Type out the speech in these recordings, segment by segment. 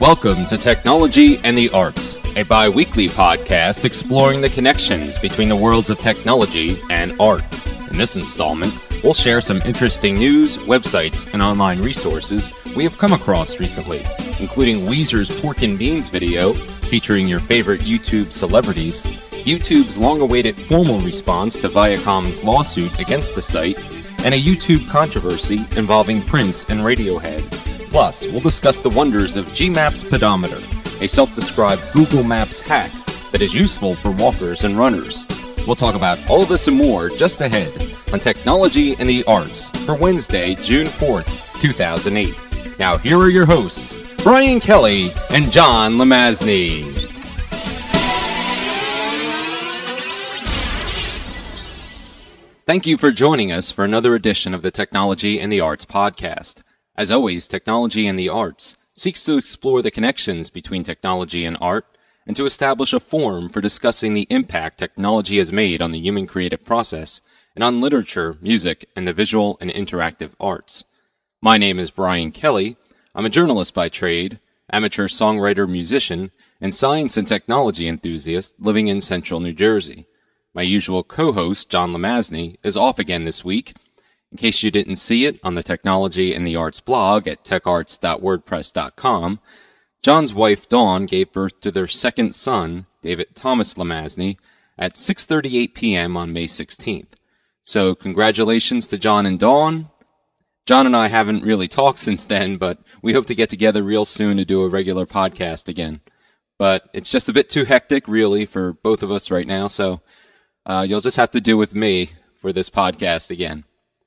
Welcome to Technology and the Arts, a bi-weekly podcast exploring the connections between the worlds of technology and art. In this installment, we'll share some interesting news, websites, and online resources we have come across recently, including Weezer's Pork and Beans video featuring your favorite YouTube celebrities, YouTube's long-awaited formal response to Viacom's lawsuit against the site, and a YouTube controversy involving Prince and Radiohead. Plus, we'll discuss the wonders of Gmaps Pedometer, a self-described Google Maps hack that is useful for walkers and runners. We'll talk about all of this and more just ahead on Technology and the Arts for Wednesday, June 4th, 2008. Now here are your hosts, Brian Kelly and John Lemazny. Thank you for joining us for another edition of the Technology and the Arts podcast. As always, Technology and the Arts seeks to explore the connections between technology and art and to establish a forum for discussing the impact technology has made on the human creative process and on literature, music, and the visual and interactive arts. My name is Brian Kelly. I'm a journalist by trade, amateur songwriter, musician, and science and technology enthusiast living in central New Jersey. My usual co-host, John Lemazny, is off again this week. In case you didn't see it on the Technology and the Arts blog at techarts.wordpress.com, John's wife Dawn gave birth to their second son, David Thomas Lemazny, at 6:38 p.m. on May 16th. So congratulations to John and Dawn. John and I haven't really talked since then, but we hope to get together real soon to do a regular podcast again. But it's just a bit too hectic, really, for both of us right now, so you'll just have to do with me for this podcast again.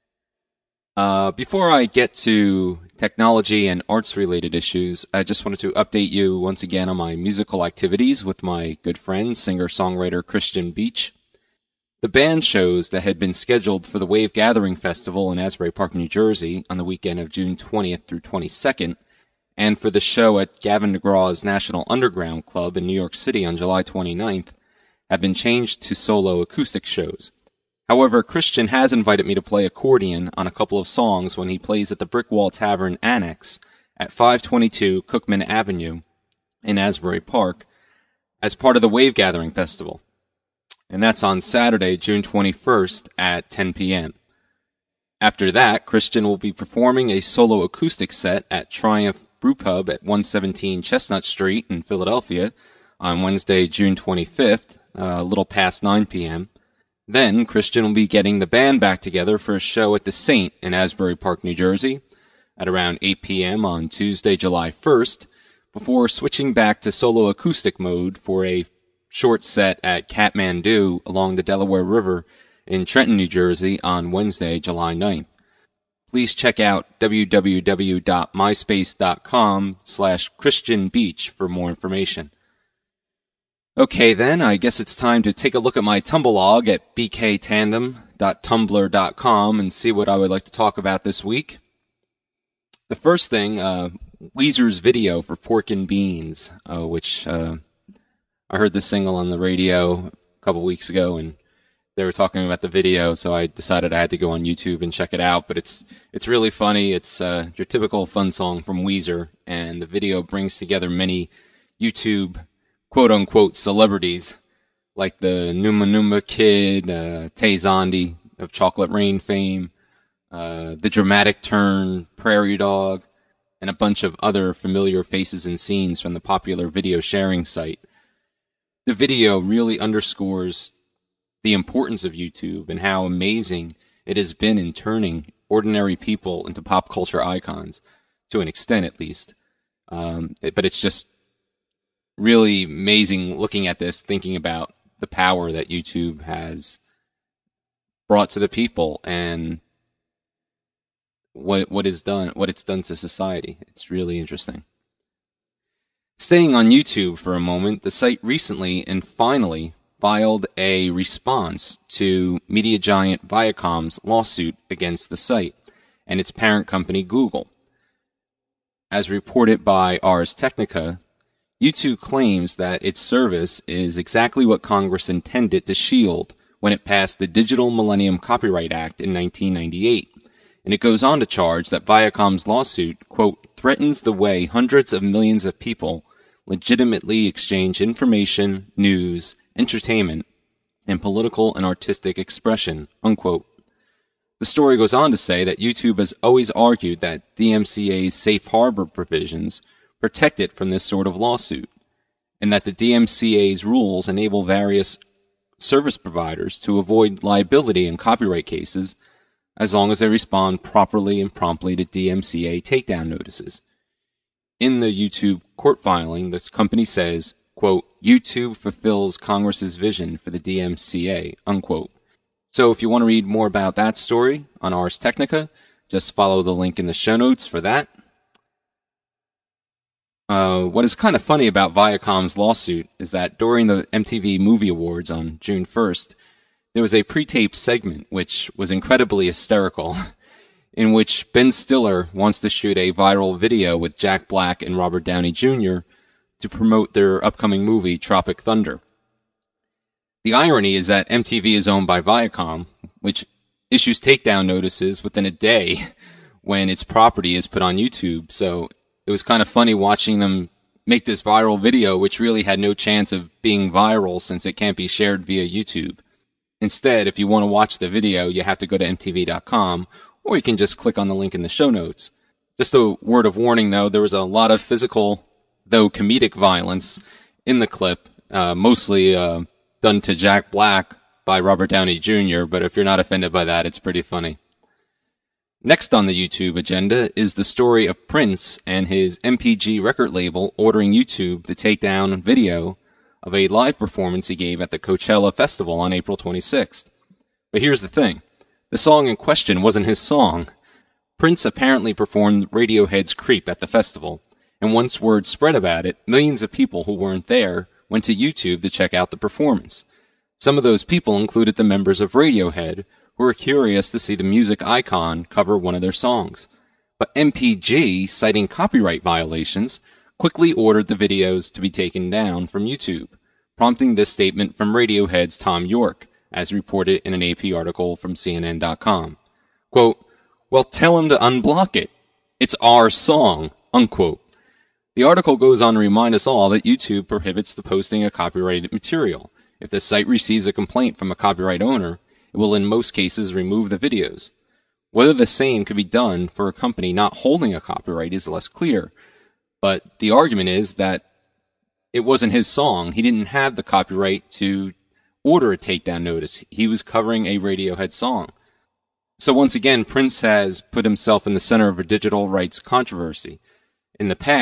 Before I get to technology and arts-related issues, I just wanted to update you once again on my musical activities with my good friend, singer-songwriter Christian Beach. The band shows that had been scheduled for the Wave Gathering Festival in Asbury Park, New Jersey on the weekend of June 20th through 22nd, and for the show at Gavin DeGraw's National Underground Club in New York City on July 29th, have been changed to solo acoustic shows. However, Christian has invited me to play accordion on a couple of songs when he plays at the Brickwall Tavern Annex at 522 Cookman Avenue in Asbury Park as part of the Wave Gathering Festival. And that's on Saturday, June 21st at 10 p.m. After that, Christian will be performing a solo acoustic set at Triumph Brewpub at 117 Chestnut Street in Philadelphia on Wednesday, June 25th, a little past 9 p.m. Then, Christian will be getting the band back together for a show at the Saint in Asbury Park, New Jersey, at around 8 p.m. on Tuesday, July 1st, before switching back to solo acoustic mode for a short set at Kathmandu along the Delaware River in Trenton, New Jersey on Wednesday, July 9th. Please check out www.myspace.com/Christian Beach for more information. Okay then, I guess it's time to take a look at my Tumblr at bktandem.tumblr.com and see what I would like to talk about this week. The first thing, Weezer's video for Pork and Beans, which I heard the single on the radio a couple weeks ago, and they were talking about the video, so I decided I had to go on YouTube and check it out. But it's really funny. It's your typical fun song from Weezer, and the video brings together many YouTube quote-unquote celebrities, like the Numa Numa Kid, Tay Zondy of Chocolate Rain fame, The Dramatic Turn, Prairie Dog, and a bunch of other familiar faces and scenes from the popular video sharing site. The video really underscores the importance of YouTube and how amazing it has been in turning ordinary people into pop culture icons, to an extent at least. But it's just really amazing looking at this, thinking about the power that YouTube has brought to the people and what it's done to society. It's really interesting. Staying on YouTube for a moment, the site recently and finally filed a response to media giant Viacom's lawsuit against the site and its parent company Google. As reported by Ars Technica, YouTube claims that its service is exactly what Congress intended to shield when it passed the Digital Millennium Copyright Act in 1998, and it goes on to charge that Viacom's lawsuit, quote, threatens the way hundreds of millions of people legitimately exchange information, news, entertainment, and political and artistic expression, unquote. The story goes on to say that YouTube has always argued that DMCA's safe harbor provisions protect it from this sort of lawsuit, and that the DMCA's rules enable various service providers to avoid liability in copyright cases as long as they respond properly and promptly to DMCA takedown notices. In the YouTube court filing, the company says, quote, YouTube fulfills Congress's vision for the DMCA, unquote. So if you want to read more about that story on Ars Technica, just follow the link in the show notes for that. What is kind of funny about Viacom's lawsuit is that during the MTV Movie Awards on June 1st, there was a pre-taped segment which was incredibly hysterical, in which Ben Stiller wants to shoot a viral video with Jack Black and Robert Downey Jr. to promote their upcoming movie Tropic Thunder. The irony is that MTV is owned by Viacom, which issues takedown notices within a day when its property is put on YouTube, so it was kind of funny watching them make this viral video, which really had no chance of being viral since it can't be shared via YouTube. Instead, if you want to watch the video, you have to go to mtv.com, or you can just click on the link in the show notes. Just a word of warning, though, there was a lot of physical, though comedic violence in the clip, mostly done to Jack Black by Robert Downey Jr., but if you're not offended by that, it's pretty funny. Next on the YouTube agenda is the story of Prince and his MPG record label ordering YouTube to take down video of a live performance he gave at the Coachella Festival on April 26th. But here's the thing. The song in question wasn't his song. Prince apparently performed Radiohead's Creep at the festival, and once word spread about it, millions of people who weren't there went to YouTube to check out the performance. Some of those people included the members of Radiohead, who were curious to see the music icon cover one of their songs. But MPG, citing copyright violations, quickly ordered the videos to be taken down from YouTube, prompting this statement from Radiohead's Tom York, as reported in an AP article from CNN.com. Quote, well, tell him to unblock it. It's our song, unquote. The article goes on to remind us all that YouTube prohibits the posting of copyrighted material. If the site receives a complaint from a copyright owner, it will in most cases remove the videos. Whether the same could be done for a company not holding a copyright is less clear, but the argument is that it wasn't his song. He didn't have the copyright to order a takedown notice. He was covering a Radiohead song. So once again, Prince has put himself in the center of a digital rights controversy. In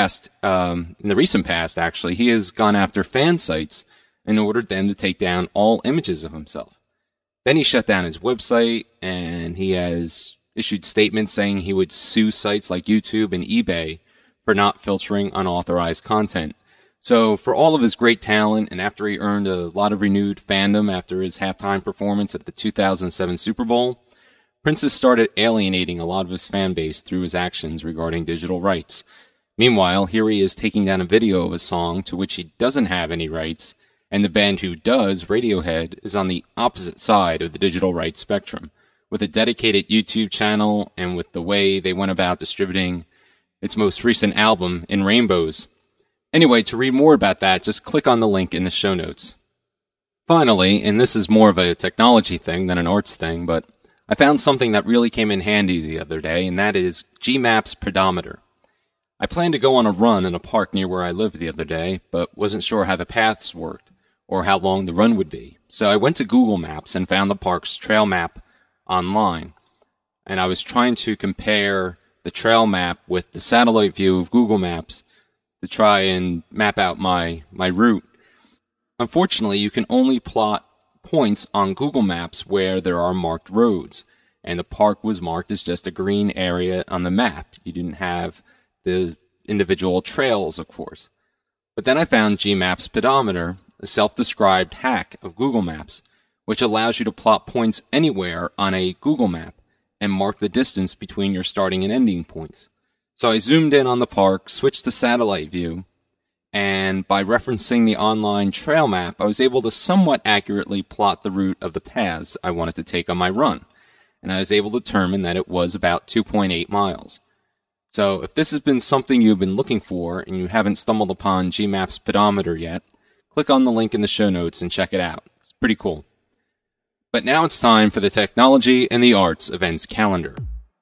the recent past, actually, he has gone after fan sites and ordered them to take down all images of himself. Then he shut down his website, and he has issued statements saying he would sue sites like YouTube and eBay for not filtering unauthorized content. So for all of his great talent, and after he earned a lot of renewed fandom after his halftime performance at the 2007 Super Bowl, Prince has started alienating a lot of his fan base through his actions regarding digital rights. Meanwhile, here he is taking down a video of a song to which he doesn't have any rights, and the band who does, Radiohead, is on the opposite side of the digital rights spectrum, with a dedicated YouTube channel and with the way they went about distributing its most recent album, In Rainbows. Anyway, to read more about that, just click on the link in the show notes. Finally, and this is more of a technology thing than an arts thing, but I found something that really came in handy the other day, and that is Gmaps Pedometer. I planned to go on a run in a park near where I live the other day, but wasn't sure how the paths worked, or how long the run would be. So I went to Google Maps and found the park's trail map online. And I was trying to compare the trail map with the satellite view of Google Maps to try and map out my route. Unfortunately, you can only plot points on Google Maps where there are marked roads, and the park was marked as just a green area on the map. You didn't have the individual trails, of course. But then I found Gmaps Pedometer, a self-described hack of Google Maps, which allows you to plot points anywhere on a Google map and mark the distance between your starting and ending points. So I zoomed in on the park, switched to satellite view, and by referencing the online trail map, I was able to somewhat accurately plot the route of the paths I wanted to take on my run, and I was able to determine that it was about 2.8 miles. So if this has been something you've been looking for and you haven't stumbled upon GMAP's pedometer yet, click on the link in the show notes and check it out. It's pretty cool. But now it's time for the Technology and the Arts events calendar.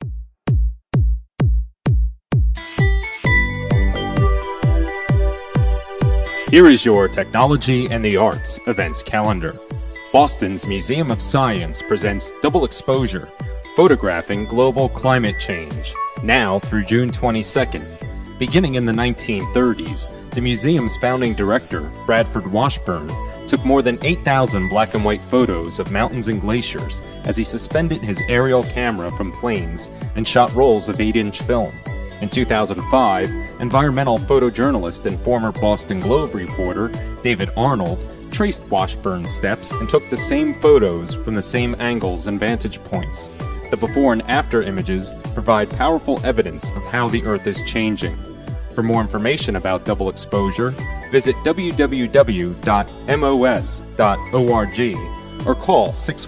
Here is your Technology and the Arts events calendar. Boston's Museum of Science presents Double Exposure, Photographing Global Climate Change, now through June 22nd. Beginning in the 1930s, the museum's founding director, Bradford Washburn, took more than 8,000 black and white photos of mountains and glaciers as he suspended his aerial camera from planes and shot rolls of 8-inch film. In 2005, environmental photojournalist and former Boston Globe reporter David Arnold traced Washburn's steps and took the same photos from the same angles and vantage points. The before and after images provide powerful evidence of how the Earth is changing. For more information about double exposure, visit www.mos.org or call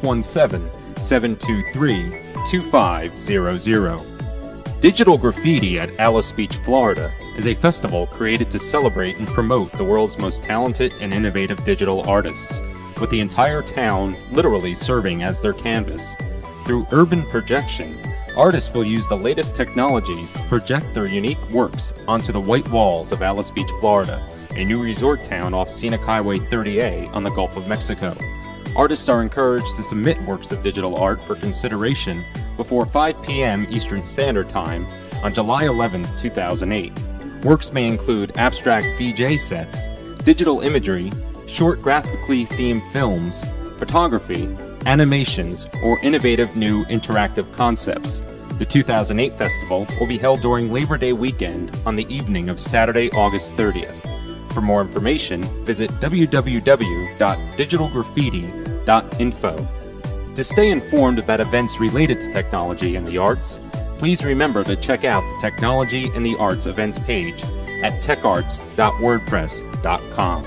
617-723-2500. Digital Graffiti at Alice Beach, Florida is a festival created to celebrate and promote the world's most talented and innovative digital artists, with the entire town literally serving as their canvas. Through urban projection, artists will use the latest technologies to project their unique works onto the white walls of Alice Beach, Florida, a new resort town off Scenic Highway 30A on the Gulf of Mexico. Artists are encouraged to submit works of digital art for consideration before 5 p.m. Eastern Standard Time on July 11, 2008. Works may include abstract VJ sets, digital imagery, short graphically themed films, photography, animations, or innovative new interactive concepts. The 2008 festival will be held during Labor Day weekend on the evening of Saturday, August 30th. For more information, visit www.digitalgraffiti.info. To stay informed about events related to technology and the arts, please remember to check out the Technology and the Arts events page at techarts.wordpress.com.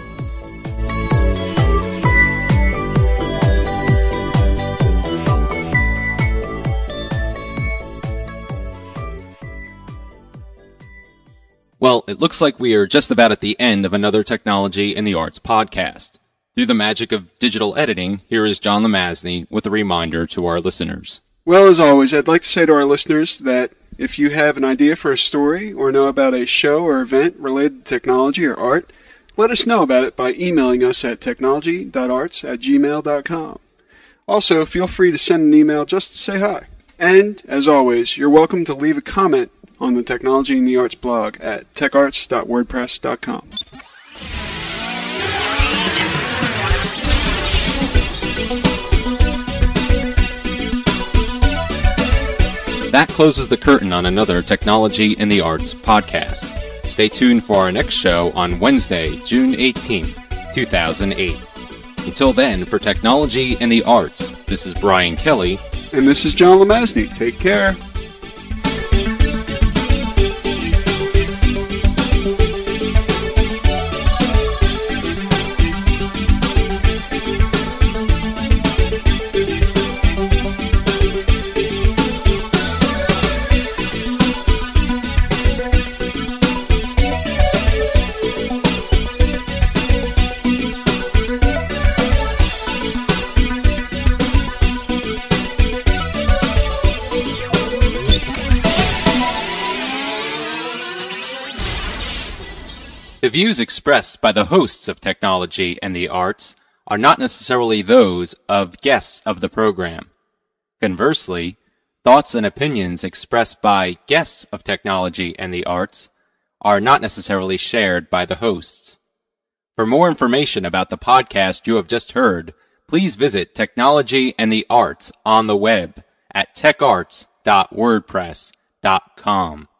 Well, it looks like we are just about at the end of another Technology and the Arts podcast. Through the magic of digital editing, here is John Lemazny with a reminder to our listeners. Well, as always, I'd like to say to our listeners that if you have an idea for a story or know about a show or event related to technology or art, let us know about it by emailing us at technology.arts@gmail.com. Also, feel free to send an email just to say hi. And, as always, you're welcome to leave a comment on the Technology and the Arts blog at techarts.wordpress.com. That closes the curtain on another Technology and the Arts podcast. Stay tuned for our next show on Wednesday, June 18th, 2008. Until then, for Technology and the Arts, this is Brian Kelly. And this is John Lemazny. Take care. The views expressed by the hosts of Technology and the Arts are not necessarily those of guests of the program. Conversely, thoughts and opinions expressed by guests of Technology and the Arts are not necessarily shared by the hosts. For more information about the podcast you have just heard, please visit Technology and the Arts on the web at techarts.wordpress.com.